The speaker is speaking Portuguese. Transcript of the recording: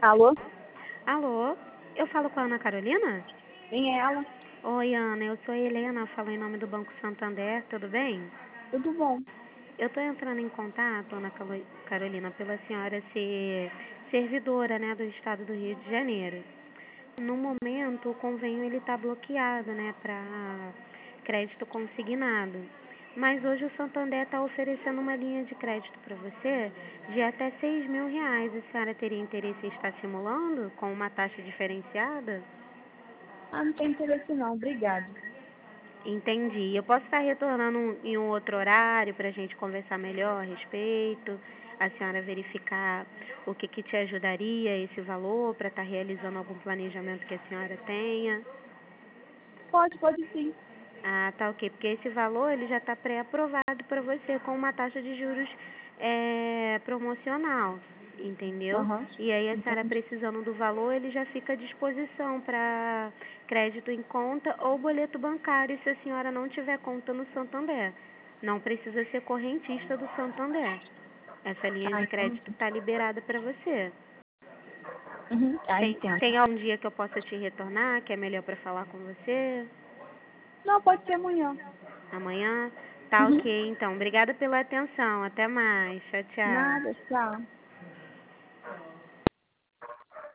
Alô? Alô, eu falo com a Ana Carolina? Quem é ela? Oi, Ana, eu sou a Helena, falo em nome do Banco Santander, tudo bem? Tudo bom? Eu estou entrando em contato, Ana Carolina, pela senhora ser servidora, né, do Estado do Rio de Janeiro. No momento, o convênio ele está bloqueado, né, para crédito consignado. Mas hoje o Santander está oferecendo uma linha de crédito para você de até R$ 6.000. A senhora teria interesse em estar simulando com uma taxa diferenciada? Ah, não tem interesse não, obrigada. Entendi. Eu posso estar retornando em um outro horário para a gente conversar melhor a respeito, a senhora verificar o que te ajudaria esse valor para estar realizando algum planejamento que a senhora tenha. Pode sim. Ah, tá ok, porque esse valor ele já está pré-aprovado para você com uma taxa de juros promocional, entendeu? Aham, E aí a senhora entendi. precisando do valor, ele já fica à disposição para crédito em conta ou boleto bancário se a senhora não tiver conta no Santander. Não precisa ser correntista do Santander. Essa linha Ah, de então. crédito está liberada para você. Uhum. Ah, entendo. Tem algum dia que eu possa te retornar, que é melhor para falar com você? Não, pode ser amanhã. Amanhã? Tá Uhum. ok, então. Obrigada pela atenção. Até mais. Tchau, tchau. Nada, tchau.